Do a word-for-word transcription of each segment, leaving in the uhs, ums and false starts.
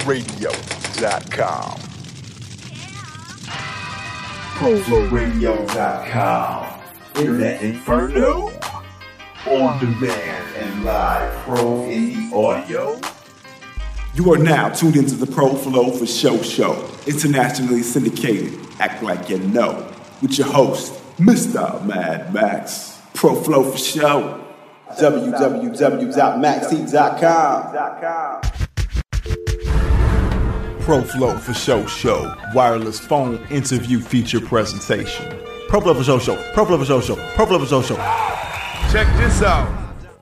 radio dot com. Proflow radio dot com. Internet Inferno. On demand and live pro indie audio. You are now tuned into the Proflow for Show show, internationally syndicated. Act like you know. With your host, Mister Mad Max. Proflow for Show. w w w dot maxi dot com. Proflow for Show show. Wireless phone interview feature presentation. Proflow for Show show. Proflow for Show show. Proflow for Show show. Check this out.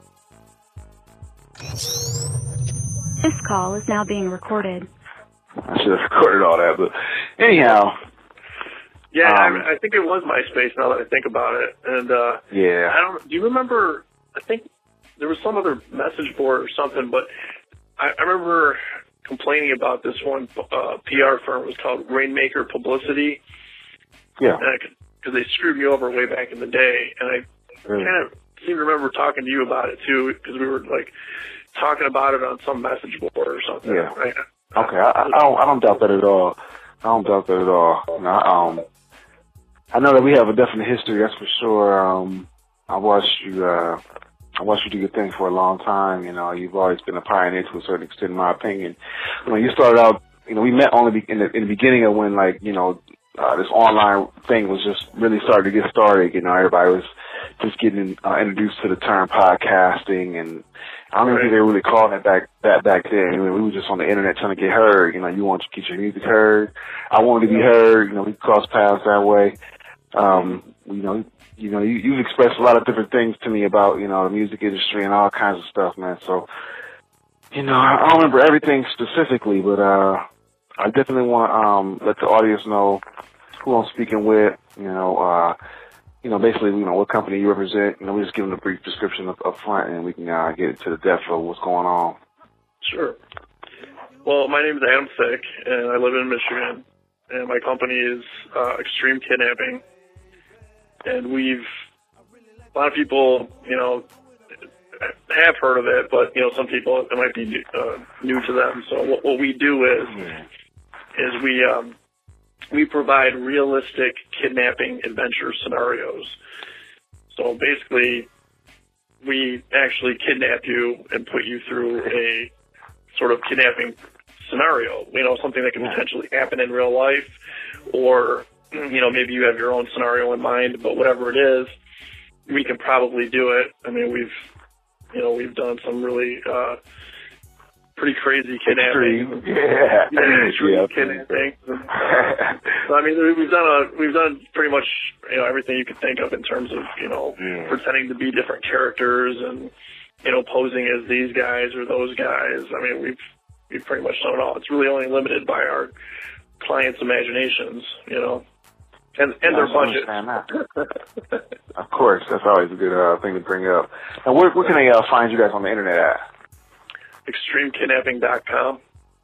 This call is now being recorded. I should have recorded all that, but anyhow. Yeah, um, I, I think it was MySpace now that I think about it. And uh, yeah, I don't. Do you remember? I think there was some other message board or something, but I, I remember complaining about this one uh, P R firm. It was called Rainmaker Publicity. Yeah, because they screwed me over way back in the day, and I really? kind of seem to remember talking to you about it too, because we were like talking about it on some message board or something. Yeah. Right? Okay, I, I don't. I don't doubt that at all. I don't doubt that at all. You know, um, I know that we have a definite history. That's for sure. Um, I watched you. Uh, I watched you do your thing for a long time. You know, you've always been a pioneer to a certain extent, in my opinion. When you started out, you know, we met only in the, in the beginning of when, like, you know, uh, this online thing was just really starting to get started. You know, everybody was just getting uh, introduced to the term podcasting, and I don't even think they really called it back that back then. I mean, we were just on the internet trying to get heard. You know, you want to get your music heard. I wanted to be heard. You know, we crossed paths that way. Um, you know, you know, you, you've expressed a lot of different things to me about, you know, the music industry and all kinds of stuff, man. So, you know, I, I don't remember everything specifically, but uh, I definitely want to um, let the audience know who I'm speaking with. You know, uh, you know, basically, you know, what company you represent. You know, we just give them a brief description up, up front, and we can uh, get into the depth of what's going on. Sure. Well, my name is Adam Thick, and I live in Michigan, and my company is uh, Extreme Kidnapping. And we've, a lot of people, you know, have heard of it, but, you know, some people, it might be uh, new to them. So what, what we do is, is we, um, we provide realistic kidnapping adventure scenarios. So basically, we actually kidnap you and put you through a sort of kidnapping scenario, you know, something that can potentially happen in real life, or, you know, maybe you have your own scenario in mind, but whatever it is, we can probably do it. I mean, we've, you know, we've done some really, uh, pretty crazy kidnapping. Yeah. Yeah, extreme yeah. kidnapping. So, I mean, we've done a, we've done pretty much, you know, everything you could think of in terms of, you know, yeah. pretending to be different characters and, you know, posing as these guys or those guys. I mean, we've, we've pretty much done it all. It's really only limited by our clients' imaginations, you know. And, and their budget. Of course, that's always a good uh, thing to bring up. And where, where can they uh, find you guys on the internet at? extreme kidnapping dot com.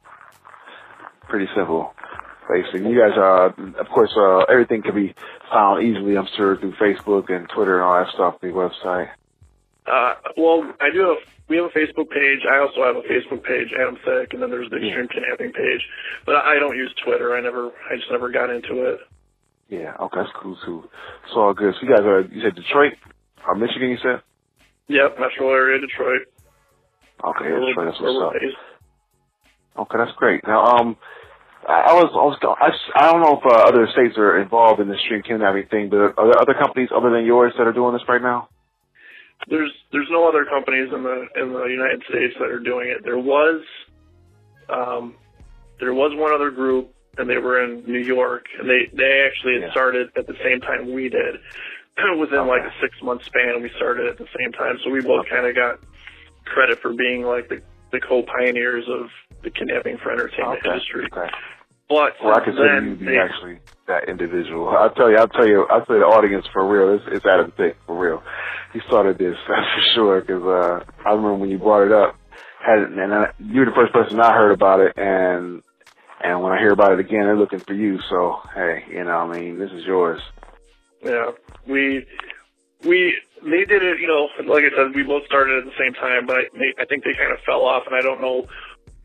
Pretty simple. Basically, you guys, uh, of course, uh, everything can be found easily, I'm sure, through Facebook and Twitter and all that stuff on your website. Uh, well, I do have, we have a Facebook page. I also have a Facebook page, Adam Thick, and then there's the Extreme yeah. Kidnapping page. But I don't use Twitter. I never, I just never got into it. Yeah, okay, that's cool too. It's all good. So you guys are, you said Detroit or Michigan, you said? Yep, metro area, Detroit. Okay, Detroit, that's what's up. Okay, that's great. Now, um, I was, I was, I, I don't know if uh, other states are involved in this extreme kidnapping thing, but are there other companies other than yours that are doing this right now? There's, there's no other companies in the in the United States that are doing it. There was, um, there was one other group, and they were in New York, and they, they actually had yeah. started at the same time we did. Within okay. like a six month span, we started at the same time, so we both okay. kind of got credit for being like the, the co-pioneers of the kidnapping for entertainment okay. industry. Okay. But well, I consider you to be actually that individual. I'll tell you, I'll tell you, I'll tell you the audience for real. It's, it's Adam Thick for real. He started this, that's for sure, because uh, I remember when you brought it up, had it, and I, you were the first person I heard about it, and and when I hear about it again, they're looking for you. So hey, you know, I mean, this is yours. Yeah, we we they did it. You know, like I said, we both started at the same time, but I, they, I think they kind of fell off, and I don't know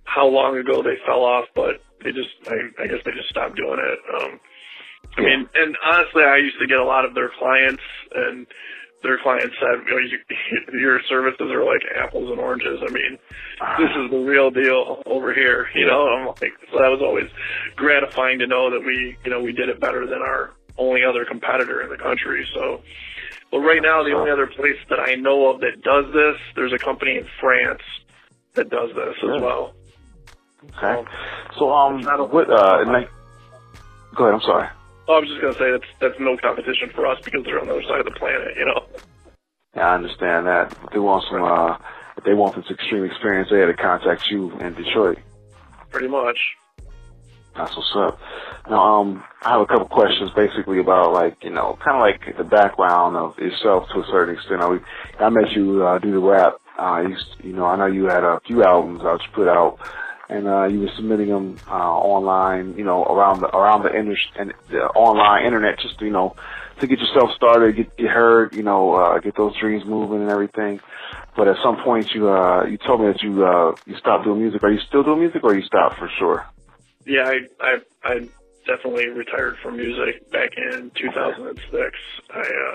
how long ago they fell off, but they just, I, I guess they just stopped doing it. Um, I Yeah. mean, and honestly, I used to get a lot of their clients, and their clients said, you know, you, your services are like apples and oranges. I mean, this is the real deal over here, you know. I'm like, so that was always gratifying to know that we, you know, we did it better than our only other competitor in the country. So, but right now, the only other place that I know of that does this, there's a company in France that does this Really? as well. Okay. So, um, It's not a- what, uh, like, go ahead, I'm sorry. Oh, I was just going to say that's that's no competition for us because they're on the other side of the planet, you know. Yeah, I understand that. If they want some, uh, if they want this extreme experience, they had to contact you in Detroit. Pretty much. That's what's up. Now, um, I have a couple questions basically about, like, you know, kind of like the background of yourself to a certain extent. I, I met you uh, do the rap. Uh, you, you know, I know you had a few albums that you put out, and uh, you were submitting them uh, online, you know, around the around the, inter- and the online internet, just you know, to get yourself started, get get heard, you know, uh, get those dreams moving and everything. But at some point, you uh, you told me that you uh, you stopped doing music. Are you still doing music, or you stopped for sure? Yeah, I, I I definitely retired from music back in two thousand six. I uh,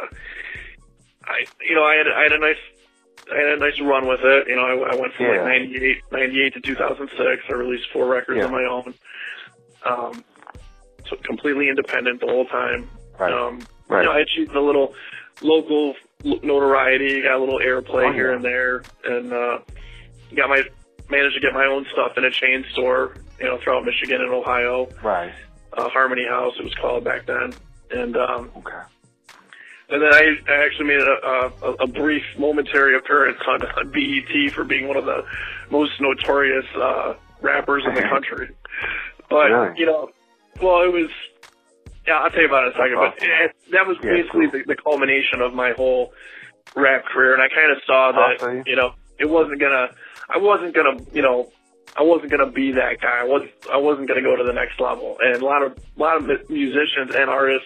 I you know I had I had a nice I had a nice run with it. You know, I, I went from Yeah. like ninety-eight, ninety-eight to two thousand six. I released four records Yeah. on my own. Um, so completely independent the whole time. Right. Um, Right. You know, I achieved a little local notoriety, got a little airplay Oh, here yeah. and there, and uh, got my managed to get my own stuff in a chain store, you know, throughout Michigan and Ohio. Right. Uh, Harmony House, it was called back then. And um, Okay. and then I, I actually made a, a, a brief, momentary appearance on, on B E T for being one of the most notorious uh, rappers in the country. But, Really? you know, well, it was, yeah, I'll tell you about it in a second. But it, that was Yeah, basically cool. the, the culmination of my whole rap career. And I kind of saw that, I'll tell you. you know, it wasn't going to, I wasn't going to, you know, I wasn't gonna be that guy. I was I wasn't gonna go to the next level. And a lot of a lot of musicians and artists,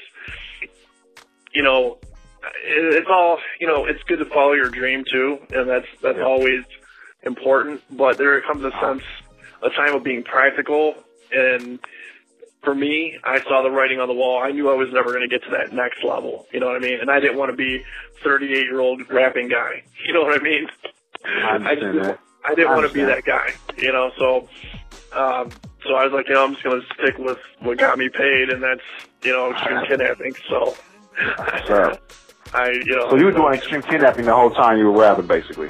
you know, it, it's all you know. It's good to follow your dream too, and that's that's Yeah. always important. But there comes a sense, a time of being practical. And for me, I saw the writing on the wall. I knew I was never gonna get to that next level. You know what I mean? And I didn't want to be thirty-eight year old rapping guy. You know what I mean? I understand just, that. I didn't I want to be understand. that guy, you know, so, um, so I was like, you know, I'm just going to stick with what got me paid, and that's, you know, extreme kidnapping, so, What's up? I, you know. So you were doing extreme kidnapping the whole time you were rapping, basically.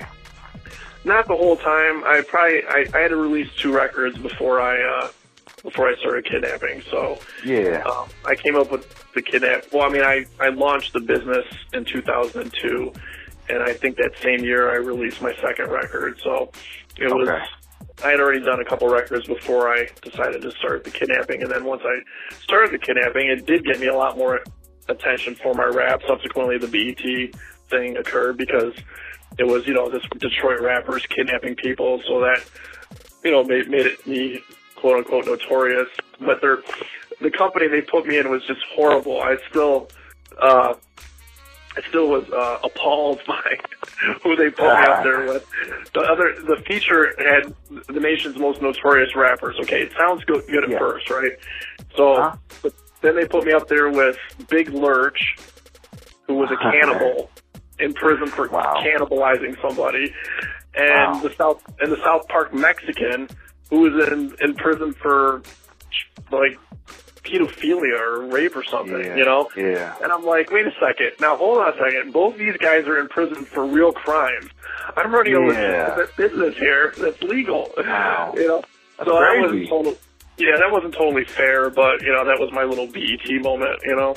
Not the whole time. I probably, I, I had to release two records before I, uh, before I started kidnapping, so. Yeah. Um, I came up with the kidnap, well, I mean, I, I launched the business in two thousand two, and I think that same year I released my second record, so it was, Okay. I had already done a couple records before I decided to start the kidnapping, and then once I started the kidnapping, it did get me a lot more attention for my rap. Subsequently, the B E T thing occurred because it was, you know, this Detroit rappers kidnapping people, so that, you know, made, made it me, quote unquote, notorious. But they're, the company they put me in was just horrible. I still, uh, I still was uh, appalled by who they put me up there with. The other, the feature had the nation's most notorious rappers. Okay, it sounds good, good at Yeah. first, right? So, Huh? but then they put me up there with Big Lurch, who was a cannibal in prison for Wow. cannibalizing somebody, and Wow. the South and the South Park Mexican, who was in in prison for like pedophilia or rape or something, Yeah. you know? Yeah. And I'm like, wait a second. Now, hold on a second. Both these guys are in prison for real crimes. I'm running a Yeah. legitimate business here that's legal. Wow. You know? That's so that crazy. wasn't total, yeah, that wasn't totally fair, but, you know, that was my little B E T moment, you know?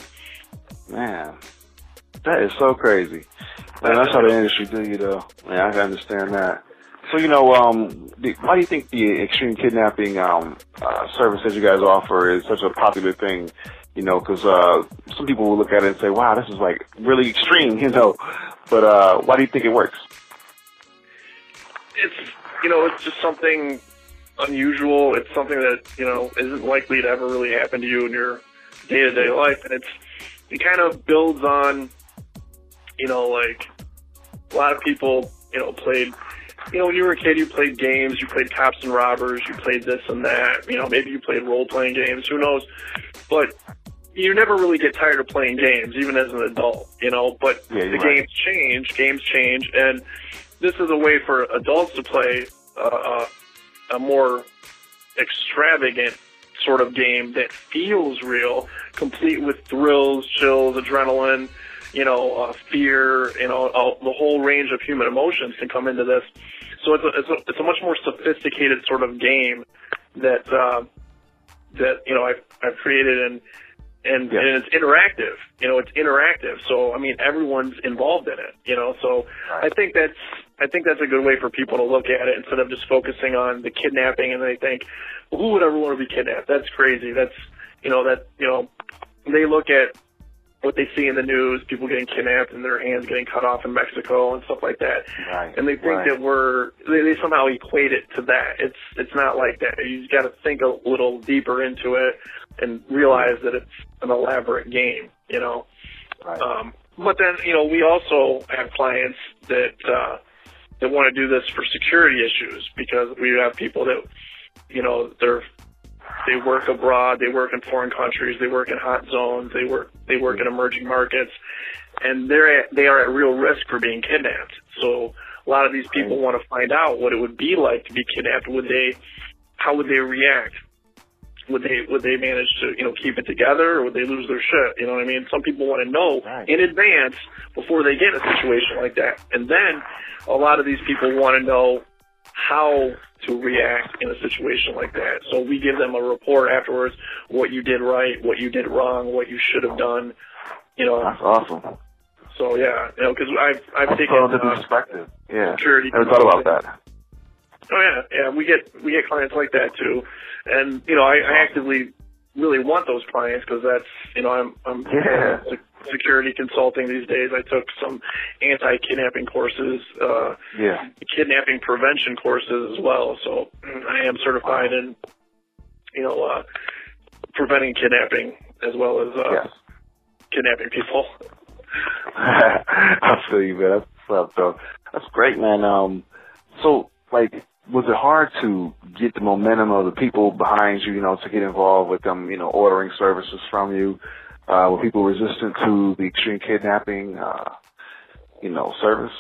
Man, that is so crazy. Man, that's how the industry do you, though. Yeah, I can understand that. So, you know, um, the, why do you think the extreme kidnapping um, uh, service that you guys offer is such a popular thing? You know, because uh, some people will look at it and say, wow, this is, like, really extreme, you know. But uh, why do you think it works? It's, you know, it's just something unusual. It's something that, you know, isn't likely to ever really happen to you in your day-to-day life. And it's, it kind of builds on, you know, like, a lot of people, you know, played you know, when you were a kid, you played games, you played cops and robbers, you played this and that, you know, maybe you played role-playing games, who knows, but you never really get tired of playing games, even as an adult, you know, but yeah, the right. games change, games change, and this is a way for adults to play uh, a more extravagant sort of game that feels real, complete with thrills, chills, adrenaline, you know, uh, fear, you know, all, the whole range of human emotions can come into this. So it's a, it's a, it's a much more sophisticated sort of game that, uh, that, you know, I've, I've created, and, and, yeah. and it's interactive, you know, it's interactive. So, I mean, everyone's involved in it, you know, so right. I think that's, I think that's a good way for people to look at it instead of just focusing on the kidnapping, and they think, well, who would ever want to be kidnapped? That's crazy. That's, you know, that, you know, they look at what they see in the news, people getting kidnapped and their hands getting cut off in Mexico and stuff like that. Right. And they think right. that we're, they, they somehow equate it to that. It's, it's not like that. You got to think a little deeper into it and realize that it's an elaborate game, you know. Right. Um, but then, you know, we also have clients that, uh, that want to do this for security issues, because we have people that, you know, they're, they work abroad, they work in foreign countries, they work in hot zones, they work they work in emerging markets, and they're at, they are at real risk for being kidnapped. So a lot of these people want to find out what it would be like to be kidnapped. Would they, how would they react? Would they would they manage to, you know, keep it together, or would they lose their shit? You know what I mean? Some people want to know right. in advance before they get in a situation like that, and then a lot of these people want to know how to react in a situation like that. So we give them a report afterwards, what you did right, what you did wrong, what you should have done. You know, that's awesome. So yeah, you know, because I've I've that's taken into uh, perspective. Yeah, security. Never thought about that. Oh yeah, yeah. We get we get clients like that too, and you know, I, I actively really want those clients, because that's, you know, I'm I'm yeah. security consulting these days. I took some anti-kidnapping courses, uh, yeah, kidnapping prevention courses as well. So I am certified in, you know, uh, preventing kidnapping as well as uh, yes. kidnapping people. I feel you, man. That's what's up, though. That's great, man. Um, so like, was it hard to get the momentum of the people behind you, you know, to get involved with them, you know, ordering services from you? Uh, were people resistant to the extreme kidnapping, uh, you know, service?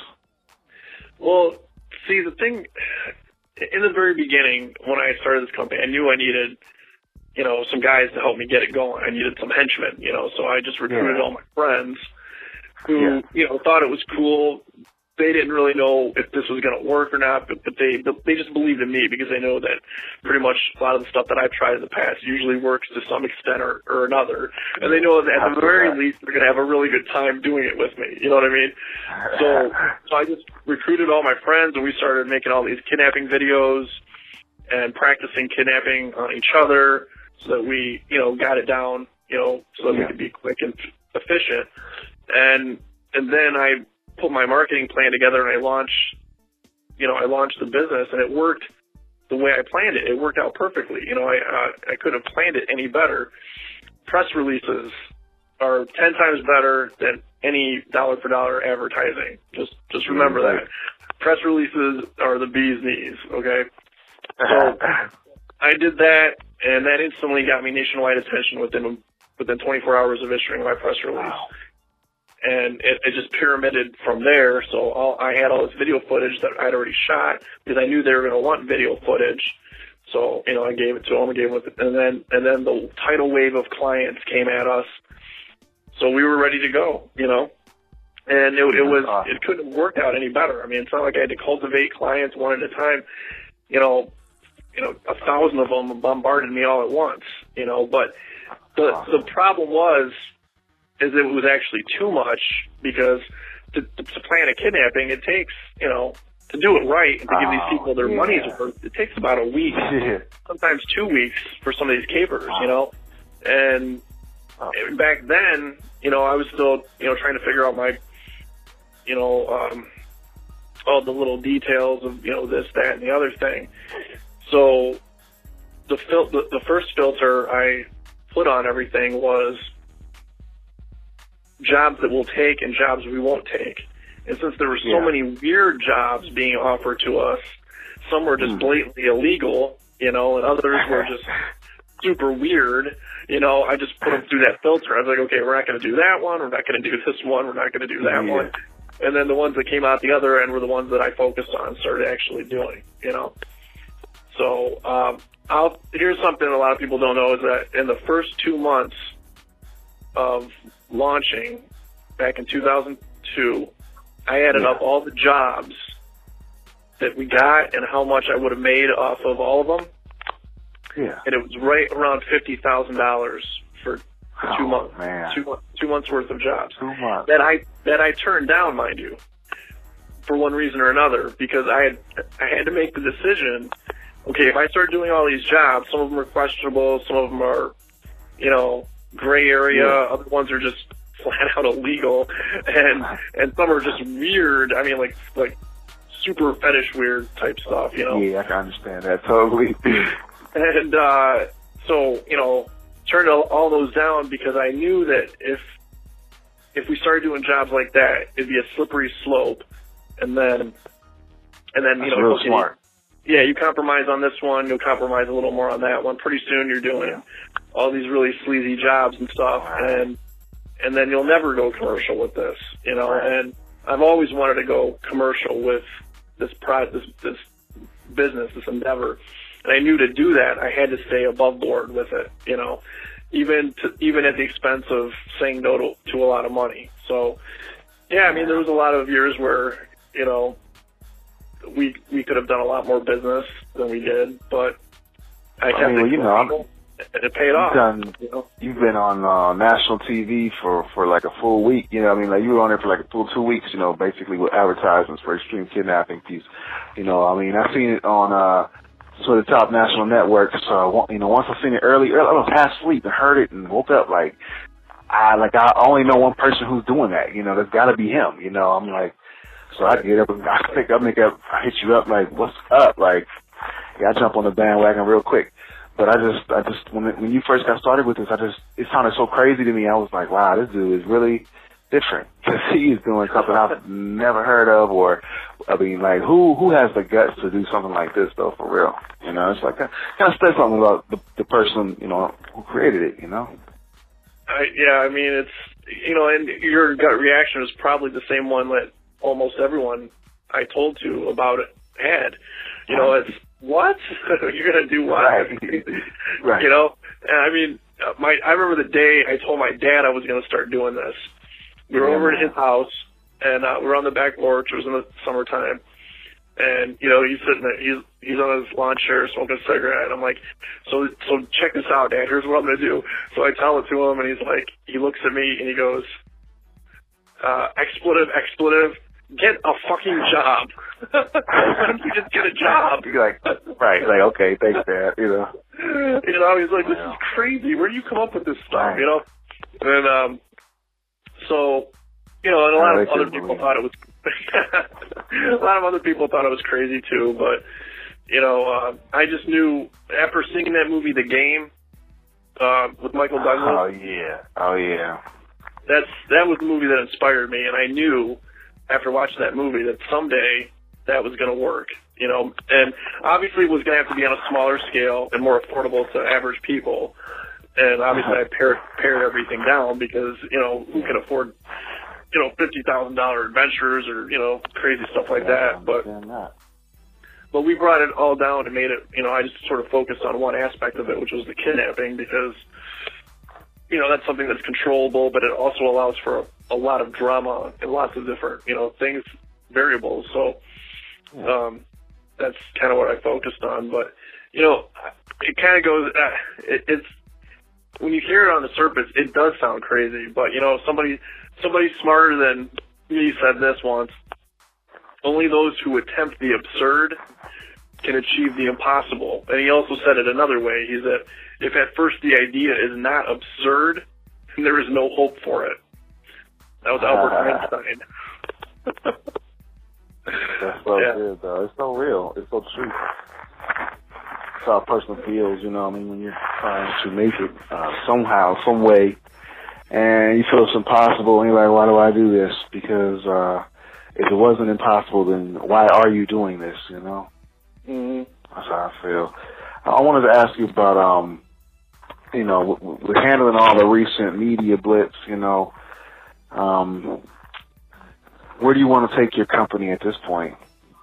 Well, see, the thing, in the very beginning, when I started this company, I knew I needed, you know, some guys to help me get it going. I needed some henchmen, you know, so I just recruited yeah. all my friends who, yeah. you know, thought it was cool. They didn't really know if this was going to work or not, but, but they they just believed in me, because they know that pretty much a lot of the stuff that I've tried in the past usually works to some extent or, or another. And they know that at the very least they're going to have a really good time doing it with me. You know what I mean? So, so I just recruited all my friends, and we started making all these kidnapping videos and practicing kidnapping on each other, so that we, you know, got it down, you know, so that yeah. we could be quick and efficient. And and then I put my marketing plan together, and I launched, you know, I launched the business, and it worked the way I planned it. It worked out perfectly. You know, I uh, I couldn't have planned it any better. Press releases are ten times better than any dollar for dollar advertising. Just just remember mm-hmm. that. Press releases are the bee's knees. Okay, so I did that, and that instantly got me nationwide attention within within twenty-four hours of issuing my press release. Wow. And it, it just pyramided from there. So all, I had all this video footage that I'd already shot, because I knew they were going to want video footage. So, you know, I gave it to them, I gave it, and then and then the tidal wave of clients came at us. So we were ready to go, you know. And it, it was it couldn't have worked out any better. I mean, it's not like I had to cultivate clients one at a time. You know, you know, a thousand of them bombarded me all at once. You know, but the the problem was. is it was actually too much, because to, to plan a kidnapping, it takes, you know, to do it right and to give these people their yeah. money's worth, it takes about a week, yeah. sometimes two weeks for some of these capers, you know. And oh. back then, you know, I was still, you know, trying to figure out my, you know, um, all the little details of, you know, this, that, and the other thing. So the, fil- the, the first filter I put on everything was jobs that we'll take and jobs we won't take. And since there were so Yeah. many weird jobs being offered to us, some were just blatantly illegal, you know, and others were just super weird, you know, I just put them through that filter. I was like, okay, we're not going to do that one. We're not going to do this one. We're not going to do that Yeah. one. And then the ones that came out the other end were the ones that I focused on and started actually doing, you know. So um, I'll, here's something a lot of people don't know is that in the first two months of launching back in two thousand two, I added Yeah. up all the jobs that we got and how much I would have made off of all of them. Yeah. And it was right around fifty thousand dollars for Oh, two months, man. two, mon- two months worth of jobs Two months. that I that I turned down, mind you, for one reason or another, because I had I had to make the decision. Okay, if I start doing all these jobs, some of them are questionable, some of them are, you know, gray area, Yeah. other ones are just flat out illegal, and and some are just weird. I mean, like like super fetish weird type stuff, you know. Yeah, I can understand that totally. And uh, so, you know, turned all, all those down because I knew that if if we started doing jobs like that, it'd be a slippery slope. And then, and then you That's know, real okay, smart. yeah, you compromise on this one, you'll compromise a little more on that one. Pretty soon, you're doing Yeah. all these really sleazy jobs and stuff, Right. and and then you'll never go commercial with this, you know. Right. And I've always wanted to go commercial with this pro this this business, this endeavor. And I knew to do that, I had to stay above board with it, you know, even to, even at the expense of saying no to, to a lot of money. So, yeah, I mean, there was a lot of years where, you know, we we could have done a lot more business than we did, but I, I kept mean, well, it you know, I'm- commercial, and it paid You've off. done, You know? you've been on uh, national T V for, for like a full week. You know, what I mean, like you were on there for like a full two weeks. You know, basically with advertisements for extreme kidnapping piece. You know, I mean, I've seen it on uh, sort of top national networks. Uh, one- you know, once I seen it early, early, I was half asleep and heard it and woke up like, I like I only know one person who's doing that. You know, there's got to be him. You know, I'm like, so I get up and I pick up, make up, I hit you up like, what's up? Like, yeah, I jump on the bandwagon real quick. But I just, I just, when it, when you first got started with this, I just, it sounded so crazy to me. I was like, wow, this dude is really different because he's doing something I've never heard of. Or, I mean, like, who who has the guts to do something like this though, for real? You know, it's like kind of says something about the, the person, you know, who created it. You know. I, yeah, I mean, it's, you know, and your gut reaction was probably the same one that almost everyone I told to about it had. You know, it's, what? You're going to do what? Right. Right. You know, and I mean, my I remember the day I told my dad I was going to start doing this. We were Yeah, over man. at his house, and uh, we were on the back porch. It was in the summertime. And, you know, he's sitting there, he's, he's on his lawn chair smoking a cigarette. And I'm like, so, so check this out, Dad. Here's what I'm going to do. So I tell it to him, and he's like, he looks at me, and he goes, uh, expletive, expletive, get a fucking job. Why don't you just get a job? You're like, right, like, okay, thanks, Dad, you know. You know, he's like, this is crazy. Where do you come up with this stuff, Right. you know? And, um, so, you know, and a lot I of like other it, people man. thought it was, a lot of other people thought it was crazy too, but, you know, uh, I just knew, after seeing that movie, The Game, uh, with Michael Douglas, Oh, yeah. Oh, yeah. that's, that was the movie that inspired me, and I knew, after watching that movie, that someday that was going to work, you know, and obviously it was going to have to be on a smaller scale and more affordable to average people. And obviously I pared, pared everything down because, you know, who can afford, you know, fifty thousand dollars adventures or, you know, crazy stuff like that. But, but we brought it all down and made it, you know, I just sort of focused on one aspect of it, which was the kidnapping, because, you know, that's something that's controllable, but it also allows for a, a lot of drama and lots of different, you know, things, variables. So, um, that's kind of what I focused on. But, you know, it kind of goes, uh, it, it's, when you hear it on the surface, it does sound crazy. But, you know, somebody, somebody smarter than me said this once: only those who attempt the absurd can achieve the impossible. And he also said it another way. He said, if at first the idea is not absurd, then there is no hope for it. That was Albert Einstein. That's so Yeah. good, though. It's so real. It's so true. It's how a person feels, you know what I mean, when you're trying to make it uh, somehow, some way, and you feel it's impossible, and you're like, why do I do this? Because, uh, if it wasn't impossible, then why are you doing this, you know? Mm-hmm. That's how I feel. I wanted to ask you about, um, you know, with handling all the recent media blitz, you know, um, where do you want to take your company at this point?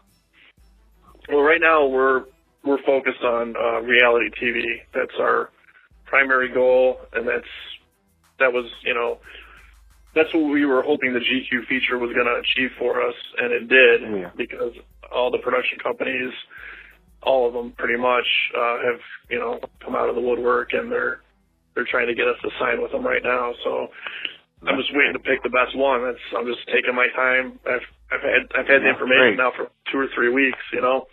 Well, right now we're we're focused on uh, reality T V. That's our primary goal, and that's that was, you know, that's what we were hoping the G Q feature was going to achieve for us, and it did, Yeah. because all the production companies, all of them pretty much, uh, have, you know, come out of the woodwork, and they're they're trying to get us to sign with them right now. So I'm just waiting to pick the best one. That's I'm just taking my time. I've I've had I've had the information now for two or three weeks, you know.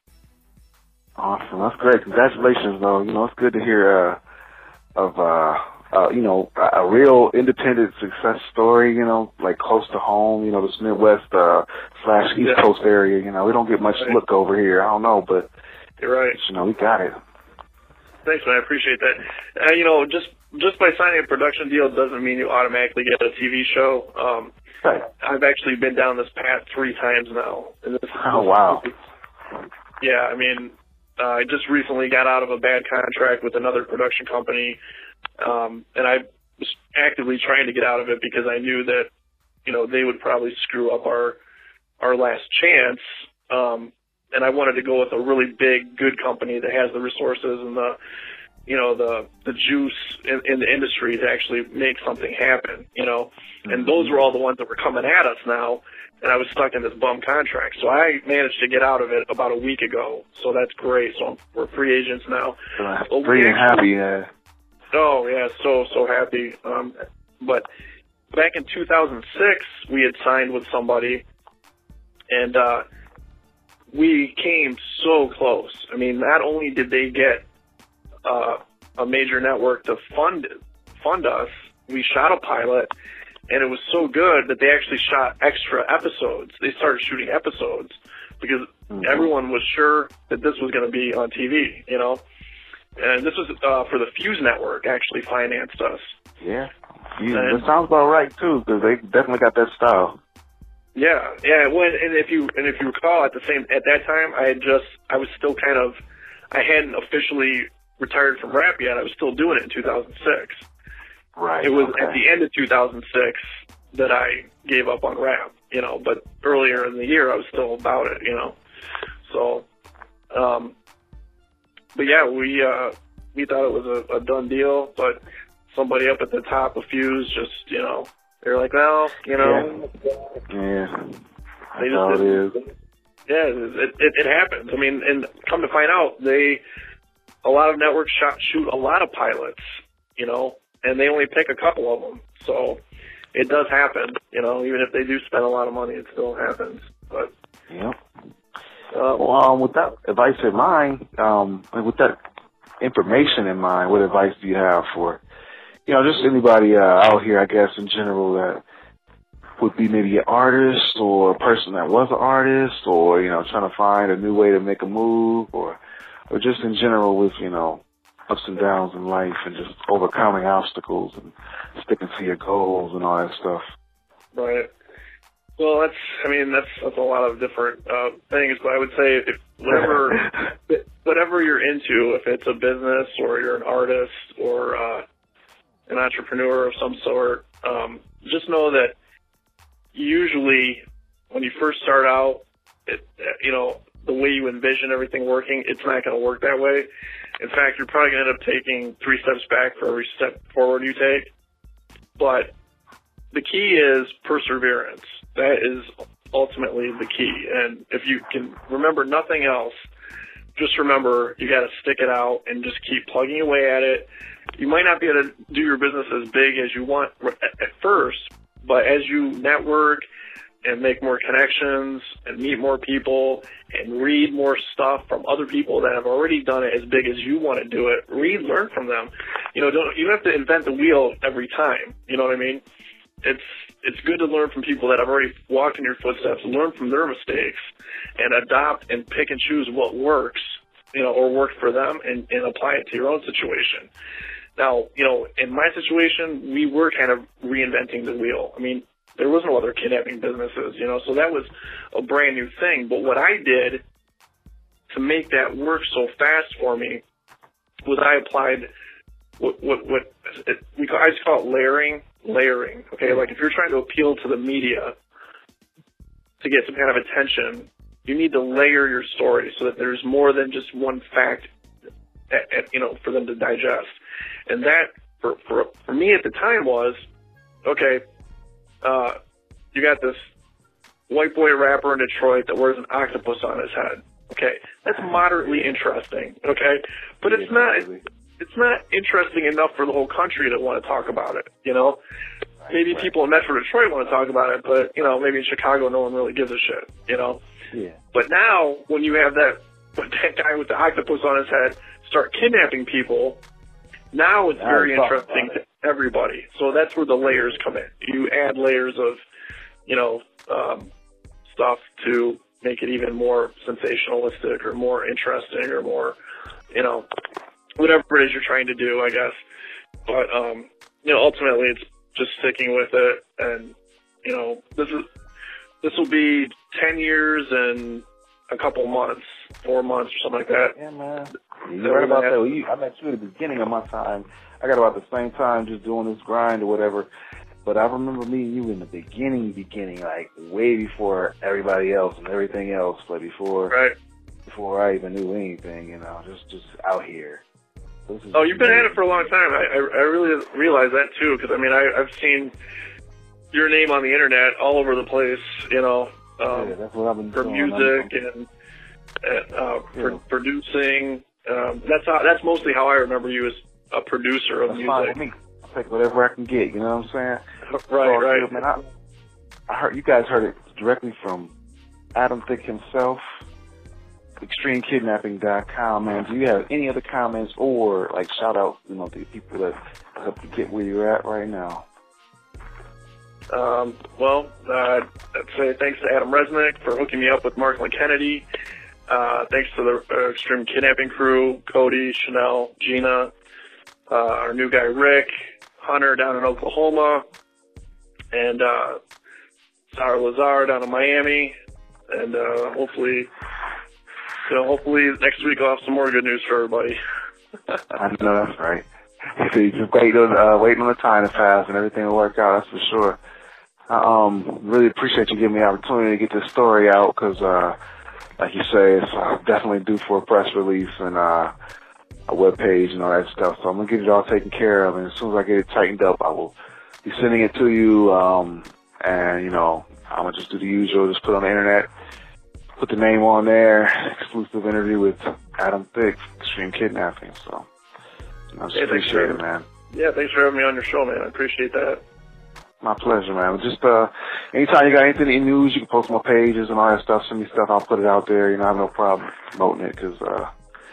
Awesome, that's great. Congratulations, though. You know, it's good to hear uh, of uh, uh, you know, a, a real independent success story. You know, like close to home. You know, this Midwest uh, slash East Yeah. Coast area. You know, we don't get much Right. look over here. I don't know, but You're right. you know, we got it. Thanks, man. I appreciate that. Uh, you know, just just by signing a production deal doesn't mean you automatically get a T V show. Um, Right. I've actually been down this path three times now. And this, Oh wow. Yeah, I mean, uh, I just recently got out of a bad contract with another production company, um, and I was actively trying to get out of it because I knew that, you know, they would probably screw up our our last chance. Um, and I wanted to go with a really big, good company that has the resources and the, you know, the the juice in, in the industry to actually make something happen, you know. And those were all the ones that were coming at us now, and I was stuck in this bum contract. So I managed to get out of it about a week ago, so that's great. So we're free agents now. Uh, Well, free we and actually- happy. Uh, Oh, yeah, so, so happy. Um, but back in two thousand six, we had signed with somebody, and uh, we came so close. I mean, not only did they get uh, a major network to fund fund us, we shot a pilot, and it was so good that they actually shot extra episodes. They started shooting episodes because Mhm. everyone was sure that this was going to be on T V, you know. And this was uh, for the Fuse Network, actually financed us. yeah. You, And- that sounds about right too, because they definitely got that style. Yeah, yeah. When and if you and if you recall, at the same at that time, I had just I was still kind of I hadn't officially retired from rap yet. I was still doing it in two thousand six. Right. It was okay. at the end of two thousand six that I gave up on rap, you know. But earlier in the year, I was still about it, you know. So, um, but yeah, we uh, we thought it was a, a done deal, but somebody up at the top of Fuse just, you know, they're like, well, you know, Yeah. they That's how just it is. didn't- yeah, it, it it happens. I mean, and come to find out, they a lot of networks shot shoot a lot of pilots, you know, and they only pick a couple of them. So it does happen, you know. Even if they do spend a lot of money, it still happens. But Yep. uh, Well, um, with that advice in mind, um, and with that information in mind, what advice do you have for, you know, just anybody uh, out here, I guess, in general, that would be maybe an artist or a person that was an artist, or, you know, trying to find a new way to make a move, or, or just in general with, you know, ups and downs in life and just overcoming obstacles and sticking to your goals and all that stuff. right. Well, that's I mean that's that's a lot of different uh, things, but I would say if whatever whatever you're into, if it's a business or you're an artist or uh, an entrepreneur of some sort, um, just know that usually when you first start out, it, you know, the way you envision everything working, it's not going to work that way. In fact, you're probably going to end up taking three steps back for every step forward you take. But the key is perseverance. That is ultimately the key. And if you can remember nothing else, just remember you got to stick it out and just keep plugging away at it. You might not be able to do your business as big as you want at first, but as you network and make more connections and meet more people and read more stuff from other people that have already done it as big as you want to do it, read, learn from them. You know, don't you don't have to invent the wheel every time. You know what I mean? It's it's good to learn from people that have already walked in your footsteps, learn from their mistakes, and adopt and pick and choose what works, you know, or worked for them, and, and apply it to your own situation. Now, you know, in my situation, we were kind of reinventing the wheel. I mean, There was no other kidnapping businesses, you know, so that was a brand new thing. But what I did to make that work so fast for me was I applied what, what, what it, we call, I just call it layering, layering, okay? Like if you're trying to appeal to the media to get some kind of attention, you need to layer your story so that there's more than just one fact, at, at, you know, for them to digest. And that, for, for, for me at the time was, okay, uh, you got this white boy rapper in Detroit that wears an octopus on his head. Okay, that's moderately interesting. Okay, but it's not it's not interesting enough for the whole country to want to talk about it. You know, maybe people in Metro Detroit want to talk about it, but you know, maybe in Chicago, no one really gives a shit. You know. Yeah. But now, when you have that that guy with the octopus on his head start kidnapping people, now it's very interesting to everybody. So that's where the layers come in. You add layers of, you know, um, stuff to make it even more sensationalistic or more interesting or more, you know, whatever it is you're trying to do, I guess. But, um, you know, ultimately it's just sticking with it. And, you know, this is, this will be ten years and a couple months, four months or something like that. Yeah, man. You're right about that. Well, you, I met you at the beginning of my time. I got about the same time just doing this grind or whatever. But I remember meeting you in the beginning, beginning, like way before everybody else and everything else, like before, right. before I even knew anything, you know, just just out here. Oh, you've been at it for a long time. I I, I really realize that too, because I mean, I, I've seen your name on the internet all over the place, you know, um, yeah, that's what I've been for doing. music and, and uh, yeah. for producing. Um, that's how, that's mostly how I remember you as a producer of that's music. Fine with me. Take whatever I can get, you know what I'm saying? Right, so, right. Man, I, I heard you guys heard it directly from Adam Thicke himself, extreme kidnapping dot com. Man, do you have any other comments or like shout out, you know, to the people that helped you get where you're at right now? Um, well, uh, I'd say thanks to Adam Resnick for hooking me up with Mark Kennedy. Uh, thanks to the uh, Extreme Kidnapping crew, Cody, Chanel, Gina, uh, our new guy Rick, Hunter down in Oklahoma, and uh, Sarah Lazar down in Miami, and uh, hopefully, you know, hopefully next week I'll have some more good news for everybody. I know that's right. So you just wait on uh, waiting on the time to pass, and everything will work out. That's for sure. I um, really appreciate you giving me the opportunity to get this story out because, uh, like you say, it's uh, definitely due for a press release and uh, a web page and all that stuff. So I'm gonna get it all taken care of, and as soon as I get it tightened up, I will be sending it to you. Um, and you know, I'm gonna just do the usual, just put it on the internet, put the name on there, exclusive interview with Adam Thicke, Extreme Kidnapping. So I just yeah, appreciate it, man. Yeah, thanks for having me on your show, man. I appreciate that. My pleasure, man. Just uh, anytime you got anything, any news, you can post my pages and all that stuff. Send me stuff, I'll put it out there. You know, I have no problem promoting it because uh,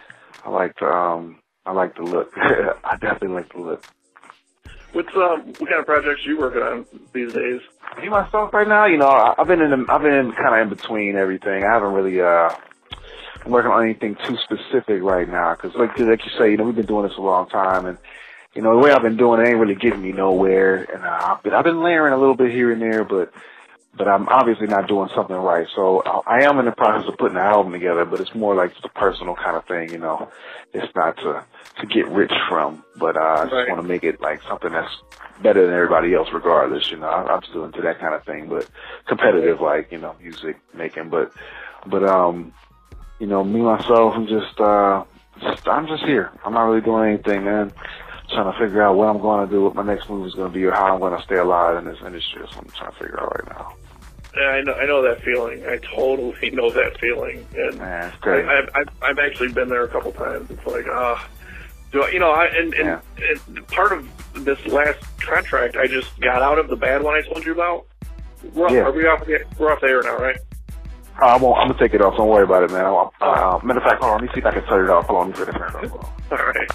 I like the, um, I like the look. I definitely like the look. What's um, what kind of projects are you working on these days? Me myself right now, you know, I, I've been in, the, I've been in kind of in between everything. I haven't really uh, I'm working on anything too specific right now because, like, like you say, you know, we've been doing this a long time and. You know, the way I've been doing it ain't really getting me nowhere, and uh, I've, been, I've been layering a little bit here and there, but but I'm obviously not doing something right. So I, I am in the process of putting an album together, but it's more like just a personal kind of thing, you know. It's not to to get rich from, but uh, I just right. want to make it like something that's better than everybody else regardless, you know. I, I'm still into that kind of thing, but competitive, like, you know, music making. But, but um, you know, me, myself, I'm just, uh, just, I'm just here. I'm not really doing anything, man. Trying to figure out what I'm going to do, what my next move is going to be, or how I'm going to stay alive in this industry. That's what I'm trying to figure out right now. Yeah, I know, I know that feeling. I totally know that feeling. And Man, it's great. I, I've, I've actually been there a couple times. It's like, ah, uh, do I, you know, I, and, and, yeah. and part of this last contract, I just got out of the bad one I told you about. We're, yeah. Are we off the, we're off the air now, right? Uh, I won't, I'm going to take it off. Don't worry about it, man. I, uh, matter of fact, hold on. Let me see if I can turn it off. Hold on. Let me turn it off. All right.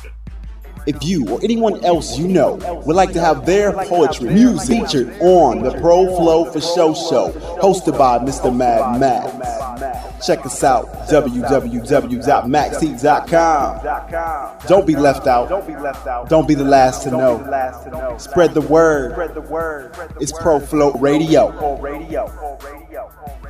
If you or anyone else you know would like to have their poetry music featured on the Pro Flow for Show show, hosted by Mister Mad Max, Check us out, w w w dot max heat dot com. Don't be left out. Don't be the last to know. Spread the word. It's Pro Flow Radio.